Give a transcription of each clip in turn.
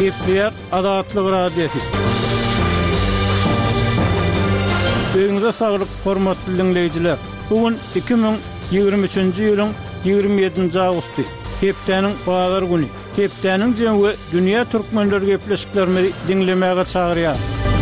Kepler Adatlyk radiosi. Öňüňizde saglyk, hormatly dinleýijiler. Bugün 2023-nji ýylyň 27-nji awgusty. Kepdeniň bazar güni. Kepdeniň jemgy dünýä türkmenleri gepleşiklerini dinlemäge çagyrýar.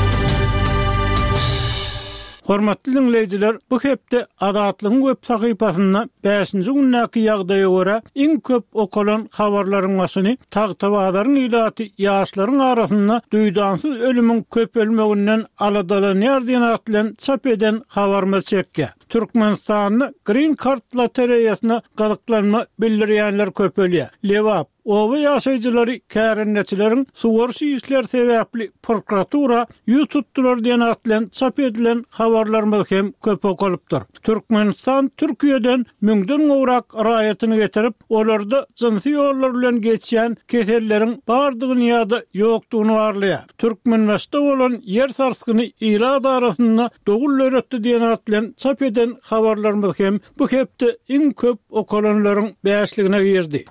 Hormatly dinleýijiler, bu hepde Adatlyň web sahypasyna 5-nji günnäki ýagdaýa görä iň köp okalan habarlaryň başyny Tagtabadaryň ilaty ýaşlaryň arasynda duýdansyz ölümüň köpelmeginden aladalanýar diýen atlan çap eden habarmy çekdi. Türkmenistanyň Green Card loteriýasyna galyklanma bildirýänler köpelýär. Lewap owa ýaşaýjylary kärenneçileriň sugorşy işler sebäpli prokuratura ýututdylar diýen atlan çap edilen habarlarymyz hem köp okalypdyr. Türkmenistan Türkiýeden müňden gowrak raýatyny getirip, olarda jynsy ýollar bilen geçýän keselleriň bardygyny ýa-da ýokdugyny barlaýar. Türkmenistanda bolan ýer sarskyny Irak arasynda dogulleretdi diýen atlan çap eden habarlarymyz hem bu hepde iň köp okalanlaryň bäşligine girdi.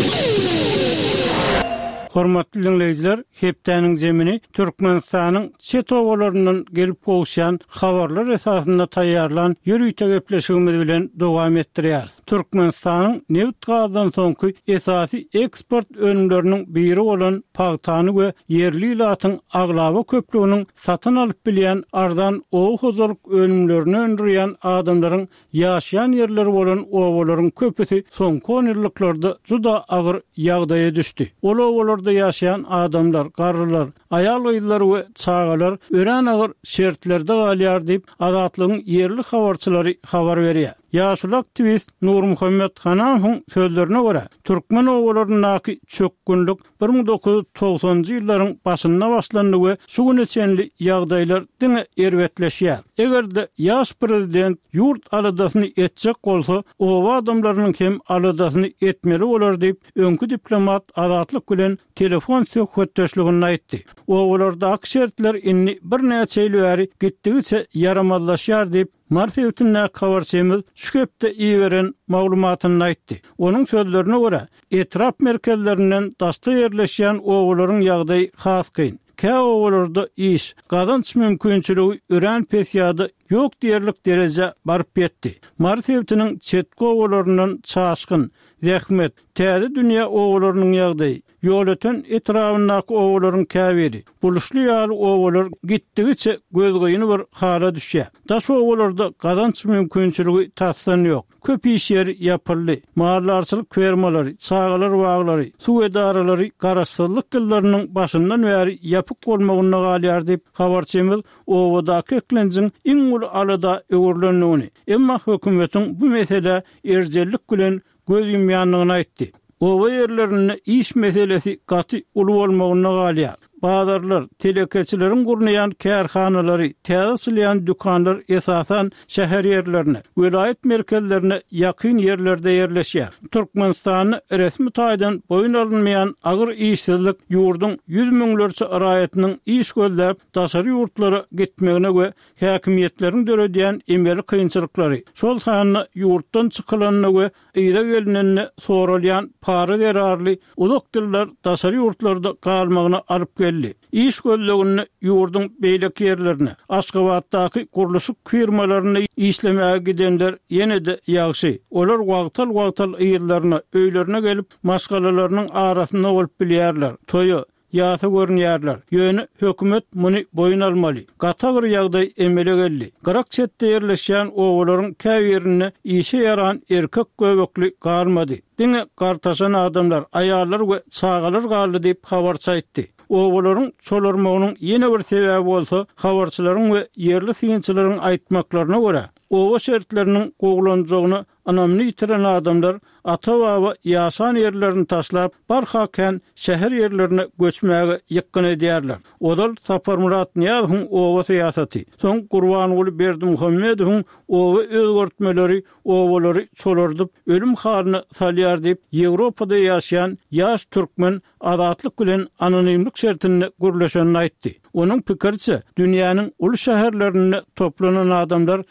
Hormatly dinleýijiler, hepdeniň jemini Türkmenistanyň çet owalaryndan gelip gowşan habarlar esasynda taýýarlan ýürüýte gepleşigimiz bilen dowam etdirýär. Türkmenistanyň neft gazdan soňky esasy eksport önümleriniň biri bolan pagtany we yerli ilatyň aglaba köplüğiniň satyn alyp bilýän ardan ow hozalyk önümlerini öndürýän adamlaryň ýaşaýan ýerleri bolan owalaryň köpüsi soňky ýyllarda juda agyr ýagdaýa düşdi. Owalarda ýaşaýan adamlar, garrylar, aýal gyzlar we çagalar ören agyr şertlerde galýar diýip Adatlygyň yerli habarçylary habar berýär. Ýaşul aktivist Nur Muhammed Hananyň sözlerine görä, türkmen owalarynyň çok günlük 1990-njy ýyllaryň başynda başlandy we şu güne çenli ýagdaýlar diňe erwetleşýär. Egerde ýaş prezident ýurt aladasyny etjek bolsa, owa adamlarynyň hem aladasyny etmeli bolar diýip öňkü diplomat Adatlyk bilen telefon söhbetdeşligini aýtdy. Owalarda şertler inni bir näçe ýyl bäri gitdigiçe yaramazlaşýar diýip Marfewtynä habarçymyz şu hepde iýeren maglumatyny aýtdy. Onuň sözlerine görä, etrap merkezlerinden daşda ýerleşýän owalaryň ýagdaýy has kyn. Owalarda iş, gazanç mümkinçiligi ören pesýady ýok diýerlik derejä baryp ýetdi. Marfewtynyň çetki owalaryndan çaşkyn, zähmet, täze dünýä owalarynyň ýagdaýy, ýol öten etrafyndaky owalaryň käbiri, buluşly ýaly owalar gitdigiçe gözgöýüni bir hala düşýär. Daş owalarda gazanç mümkinçiligi tassany ýok. Köp iş ýeri ýapyldy. Mahallarçylyk fermalary, çagalar baglary, suw edaralary garaşsyzlyk gyllarynyň başyndan bäri ýapyk bolmagyna galýar diýip habarçymyz owadaky eklenjiň iň ulu alada öwürlenýäni. Emma hökümetiň bu mesele erjellik bilen göz ýumýanlygyny aýtdy. Owa ýerlerinde iş meselesi gaty ulu bolmagyna galýar. Bazarlar, telekeçileriň gurnayan kärhanalary, täze dükanlar esasan şäher ýerlerine, vilayet merkezlerine ýakyn ýerlerde ýerleşýär. Türkmenistanyň resmi taýdan boyun alynmaýan agyr işsizlik ýurdun 100 miňlerçe raýatynyň iş gözläp daşary ýurtlara gitmegine we häkimiýetleriň döredýän emeli kynçylyklary, şol sanyny ýurtdan çykylanyny we ýyla gelineni soralýan para derarly uzak diller daşary ýurtlarda galmagyna alyp geldi. İş gözlegini ýurdun beýlek ýerlerine, Aşgabatdaky guruluşyk firmalaryna işlemäge gidenler ýene de ýagşy. Olar wagtal ýerlerine, öýlerine gelip maşgalalarynyň arasynda bolup bilýärler. Toýu ýa-da görnýärler. Ýöne hökümet muny boyun almaly. Gata bir ýagdaý emele geldi. Garak çetde ýerleşýän owalaryň käbirine işe yaran erkek göbekli galmady. Diňe gartaşan adamlar, aýallar we çagalar galdy diýip habarça aýtdy. Owalaryň çolarmagynyň ýene bir sebäbi bolsa, habarçylaryň we yerli fiýinçilerin aýtmaklaryna görä, owa şertleriniň goglanjagyny anamly ýitiren adamlar ata-baba ýaşan ýerlerini taşlap barhaken şäher ýerlerine göçmäge ýykyn edýärler. Odal Sapar Murat Niýazowyň owa syýasaty, soň Gurbanuly Berdimuhammedowyň owa özgörtmeleri owalary çolardyp ölüm halyna salýar diýip Ýewropada ýaşaýan ýaş türkmen adatlyk bilen anonimlik şertini gürleşenini aýtdy. Onuň pikirçe, dünýäniň uly şäherlerinde toplanan adamlar inni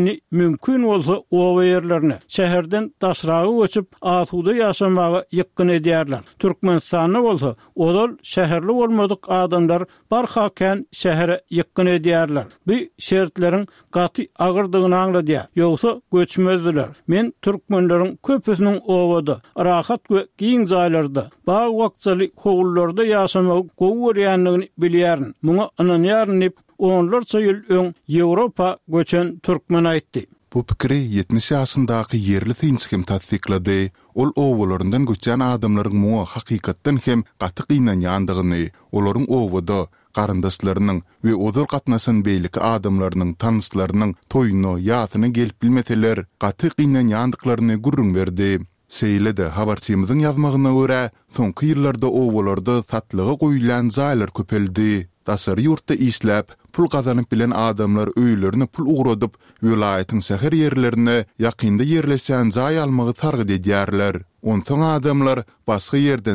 Indi mümkün bolsa owa yerlerine şäherden daşragy göçüp asuda ýaşamagy ýykyn edýärler. Türkmenistanda bolsa olal şäherli bolmadyk adamlar barhaken şähere ýykyn edýärler. Bu şertleriň gaty agyrdygyny aňladýar. Ýogsa göçmezdiler. Men türkmenleriň köpüsiniň owada, rahat we giň jaýlarda, bag wagtçyly howullarda ýaşamagy gowurýanlygyny bilýärin. Muňa inanýaryn onlarca ýyl öň Ýewropa göçen türkmen aýtdy. Bu pikri 70 ýaşyndaky yerli synçym tasdiklady. Ol owalaryndan göçen adamlaryň muňa hakykatdan hem gaty gynanýandygyny, olaryň owada garyndaşlarynyň we odol gatnaşan beýlik adamlarynyň tanışlarynyň toýuny ýatyny gelip bilmeseler gaty gynanýandyklaryny gurrun berdi. Seýlede habarçymyzyň ýazmagyna görä, soňky ýyllarda owalarda satlyga goýulan jaýlar köpeldi. Daşary ýurtda isläp, pul gazanyp bilen adamlar öýlerini pul ugradyp, vilayatyň şäher ýerlerine ýakynda ýerleşen jaý almagy targyd edýärler. Onsoň adamlar başga ýerden